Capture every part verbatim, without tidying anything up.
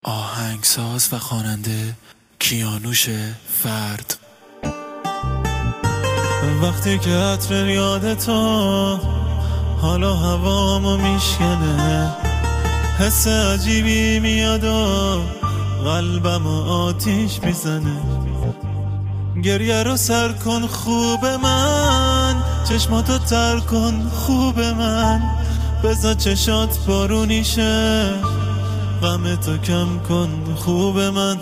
آهنگساز و خواننده کیانوش فرد. وقتی که عطر یادتو حالا هوامو میشکنه، حس عجیبی میاد و قلبمو آتیش میزنه. گریه رو سر کن خوب من، چشماتو تر کن خوب من، بذار چشات بارونی شه، غمتو کم کن خوب من.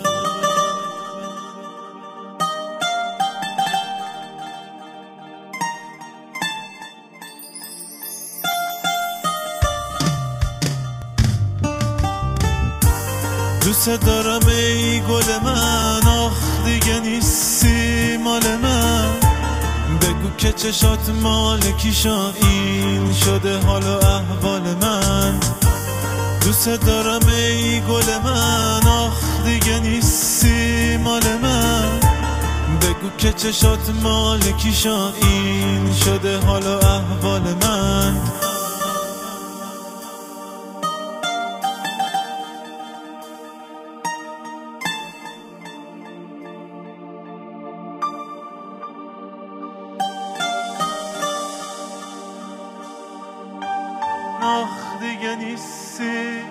دوست دارم ای گل من، آخ دیگه نیستی مال من. بگو که چشات مال کیشا، این شده حال و احوال من. دوست دارم ای گل من، آخ دیگه نیستی مال من. بگو که چشات مال کیشا، این شده حال و احوال من. آخ دیگه نیستی،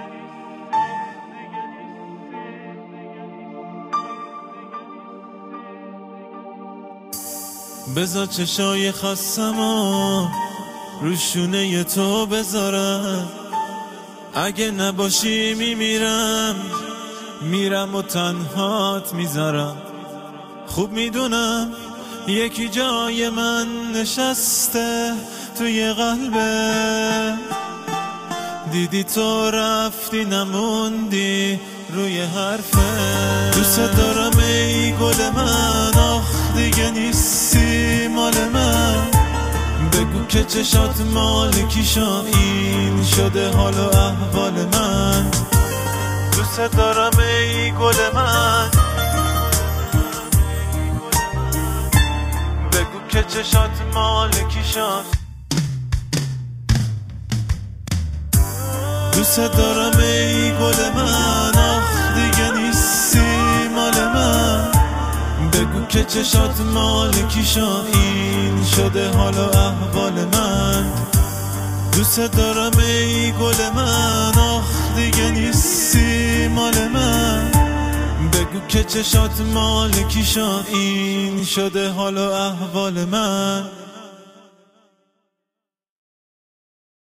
بذار چشای خستمو روشونه تو بذارم. اگه نباشی میمیرم، میرم و تنهات میذارم. خوب میدونم یکی جای من نشسته توی قلبه، دیدی تو رفتی نموندی روی حرفه. دوست دارم ای گل من، آخ دیگه نیستی مال من. بگو که چشات مال کیشا، این شده حال و احوال من. دوست دارم ای گل من، بگو که چشات مال کیشا. دوست دارم ای گل من، آخ دیگه نیستی مال من. بگو که چشات مال کیشا، این شده حال و احوال من. دوست دارم ای گل من، آخ دیگه نیستی مال من. بگو که چشات مال کیشا، این شده حال و احوال من.